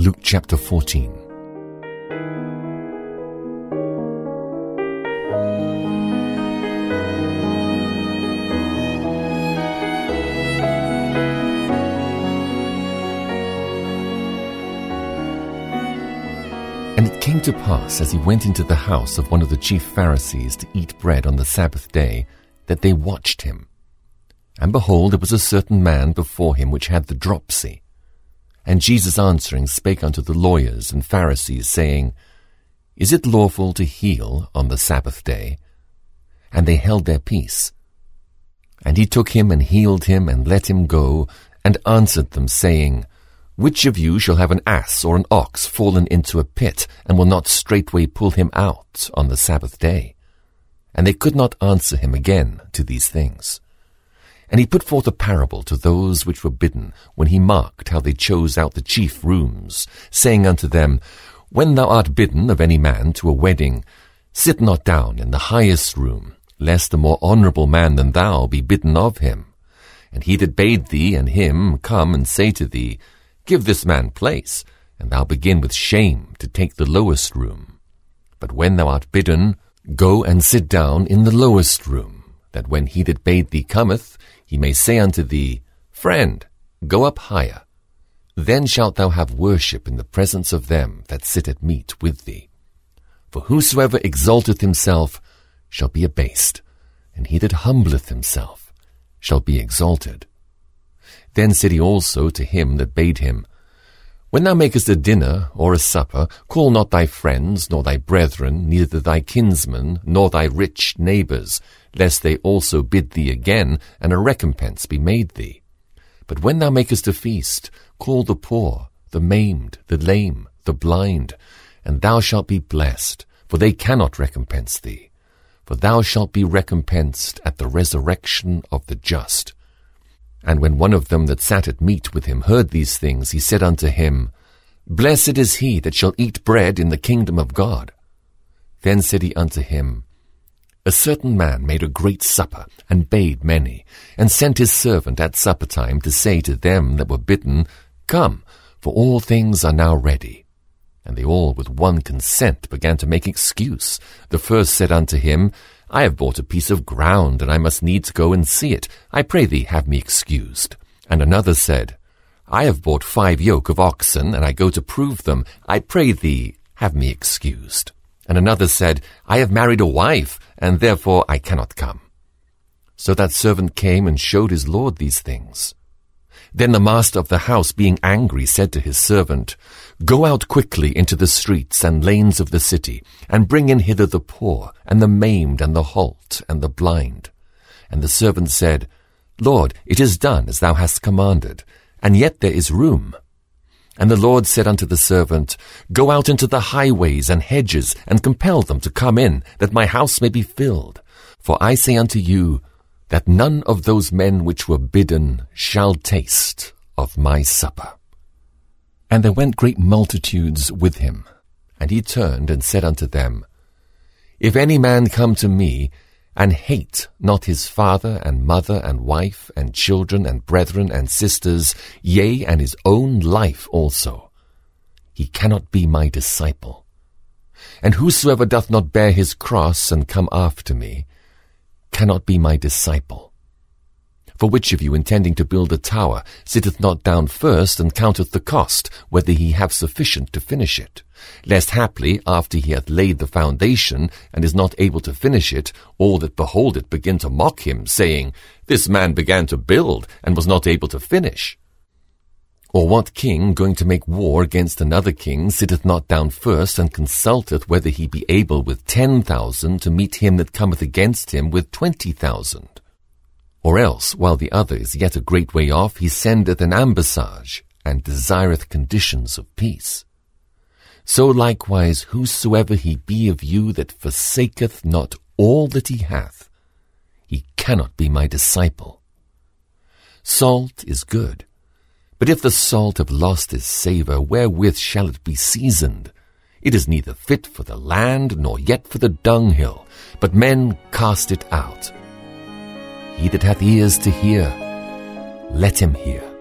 Luke chapter 14. And it came to pass, as he went into the house of one of the chief Pharisees to eat bread on the Sabbath day, that they watched him. And behold, there was a certain man before him which had the dropsy. And Jesus answering spake unto the lawyers and Pharisees, saying, Is it lawful to heal on the Sabbath day? And they held their peace. And he took him and healed him and let him go, and answered them, saying, Which of you shall have an ass or an ox fallen into a pit, and will not straightway pull him out on the Sabbath day? And they could not answer him again to these things. And he put forth a parable to those which were bidden, when he marked how they chose out the chief rooms, saying unto them, When thou art bidden of any man to a wedding, sit not down in the highest room, lest a more honourable man than thou be bidden of him. And he that bade thee and him come and say to thee, Give this man place, and thou begin with shame to take the lowest room. But when thou art bidden, go and sit down in the lowest room, that when he that bade thee cometh, he may say unto thee, Friend, go up higher. Then shalt thou have worship in the presence of them that sit at meat with thee. For whosoever exalteth himself shall be abased, and he that humbleth himself shall be exalted. Then said he also to him that bade him, When thou makest a dinner or a supper, call not thy friends, nor thy brethren, neither thy kinsmen, nor thy rich neighbours, lest they also bid thee again, and a recompense be made thee. But when thou makest a feast, call the poor, the maimed, the lame, the blind, and thou shalt be blessed, for they cannot recompense thee. For thou shalt be recompensed at the resurrection of the just. And when one of them that sat at meat with him heard these things, he said unto him, Blessed is he that shall eat bread in the kingdom of God. Then said he unto him, A certain man made a great supper, and bade many, and sent his servant at supper time to say to them that were bidden, Come, for all things are now ready. And they all with one consent began to make excuse. The first said unto him, I have bought a piece of ground, and I must needs go and see it. I pray thee, have me excused. And another said, I have bought 5 yoke of oxen, and I go to prove them. I pray thee, have me excused. And another said, I have married a wife, and therefore I cannot come. So that servant came and showed his lord these things. Then the master of the house, being angry, said to his servant, Go out quickly into the streets and lanes of the city, and bring in hither the poor, and the maimed, and the halt, and the blind. And the servant said, Lord, it is done as thou hast commanded, and yet there is room. And the Lord said unto the servant, Go out into the highways and hedges, and compel them to come in, that my house may be filled. For I say unto you, that none of those men which were bidden shall taste of my supper. And there went great multitudes with him. And he turned and said unto them, If any man come to me, and hate not his father and mother and wife and children and brethren and sisters, yea, and his own life also, he cannot be my disciple. And whosoever doth not bear his cross and come after me, cannot be my disciple. For which of you, intending to build a tower, sitteth not down first, and counteth the cost, whether he have sufficient to finish it? Lest haply, after he hath laid the foundation, and is not able to finish it, all that behold it begin to mock him, saying, This man began to build, and was not able to finish. Or what king, going to make war against another king, sitteth not down first, and consulteth whether he be able with 10,000 to meet him that cometh against him with 20,000? Or else, while the other is yet a great way off, he sendeth an ambassage, and desireth conditions of peace. So likewise, whosoever he be of you that forsaketh not all that he hath, he cannot be my disciple. Salt is good, but if the salt have lost its savour, wherewith shall it be seasoned? It is neither fit for the land, nor yet for the dunghill, but men cast it out. He that hath ears to hear, let him hear.